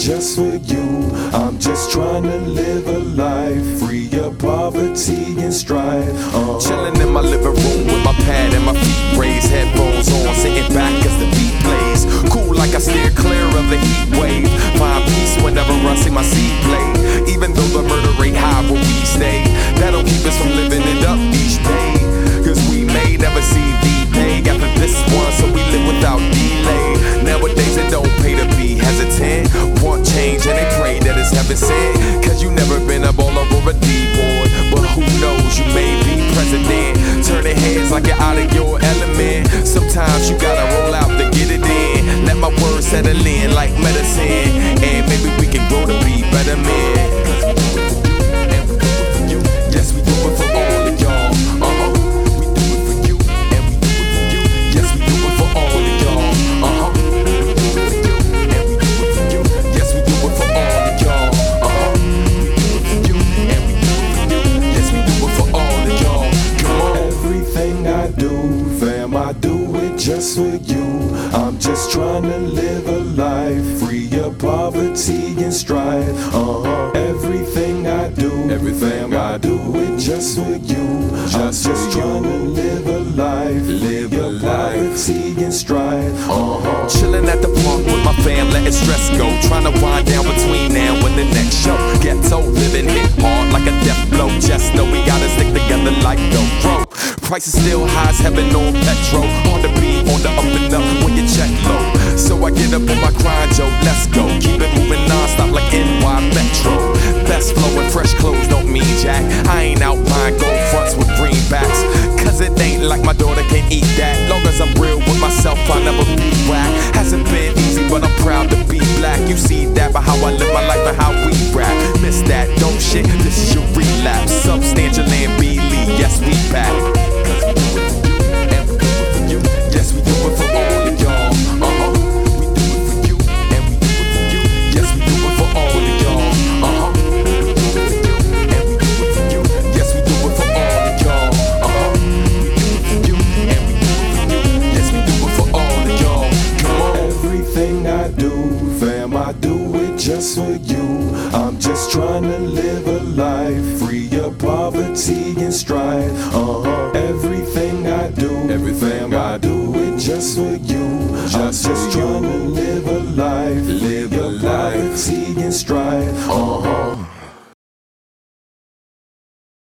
just for you. I'm just trying to live a life free of poverty and strife. Chilling in my living room with my pad and my feet raised, headphones on, sitting back as the beat plays. Cool like I steer clear of the heat wave. Find peace whenever I see my seed play. Even though the murder rate high where we stay, that don't keep us from living it up each day. Cause we may never see the day after this one, so we live without delay. Nowadays it don't pay to be hesitant. Want change and they pray that it's heaven sent. Cause you never been a baller or a D-boy, but who knows, you may be president. Turning heads like you're out of your element. Sometimes you gotta roll out to get it in. Let my words settle in like medicine, and maybe we can grow to be better men. Yes, we do it for all of y'all. We do it for you, and we do it for you. Yes, we do it for all of y'all. We do it for you, and we do it for you. Yes, we do it for all of y'all. We do it for you, and we do it for you. Yes, we do it for all of y'all. Come on. Everything I do, fam, I do it just for you. I'm just trying to live a life free of poverty and strife. Everything I do, fam, I do it just for you. I'm just trying to live a life free of poverty and strife. Chilling at the park with my fam, letting stress go. Trying to wind down between now and the next show. Ghetto living hit hard like a death blow. Just know we gotta stick together like Velcro. Prices still high as heaven on petrol. Hard to be on the up and up when you check low. So I get up on my grind, yo, let's go. Keep it moving non-stop like NY Metro. Best flow and fresh clothes don't mean jack. I ain't out buying gold fronts with greenbacks. Cause it ain't like my daughter can eat that. Long as I'm real with myself, I'll never be whack. Hasn't been easy, but I'm proud to be black. You see that by how I live my life and how we rap. Miss that, don't shit, this is your relapse. Substantial and B-Lee, yes, we back. Cause we do it for you, and we do it for you. Yes, we do it for all of y'all. We do it for you, and we do it for you. Yes, we do it for all of y'all. We do it for you, and we do it for you. Yes, we do it for all of y'all. We do it for you, and we do it for you. Yes, we do it for all of y'all. Come on. Everything I do, fam, I do it just for you. I'm just trying to live a life free of poverty and strife. Everything I do, fam, I do it just for you. I'm just trying to live a life free of poverty and strife.